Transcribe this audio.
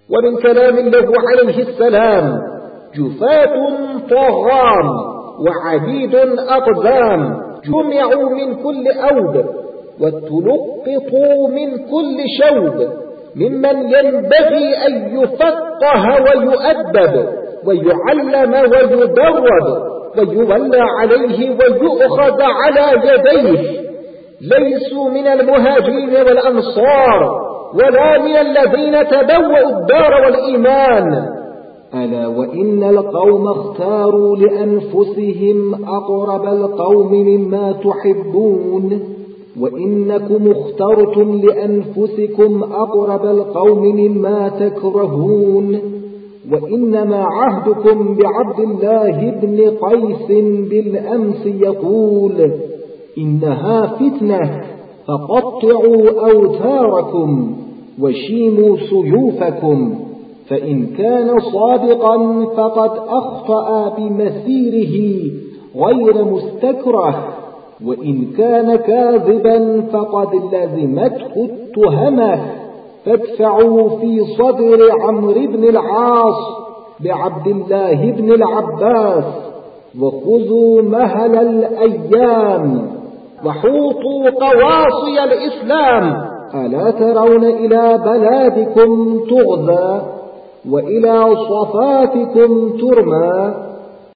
ومن كلام له عليه السلام: جفاة طغام وعبيد أقدام، جمعوا من كل أوب وتلقطوا من كل شوب، ممن ينبغي أن يفقه ويؤدب ويعلم ويدرب ويولى عليه ويؤخذ على يديه، ليسوا من المهاجرين والأنصار ولا من الذين تبوأوا الدار والإيمان. ألا وإن القوم اختاروا لأنفسهم أقرب القوم مما تحبون، وإنكم اخترتم لأنفسكم أقرب القوم مما تكرهون، وإنما عهدكم بعبد الله بن قيس بالأمس يقول: إنها فتنة فقطعوا أوتاركم وشيموا سيوفكم، فإن كان صادقا فقد أخطأ بمسيره غير مستكره، وإن كان كاذبا فقد لزمته التهمة، فادفعوا في صدر عمرو بن العاص بعبد الله بن العباس، وخذوا مهل الأيام وحوطوا قواصي الإسلام. ألا ترون إلى بلادكم تغزى وإلى صفاتكم ترمى؟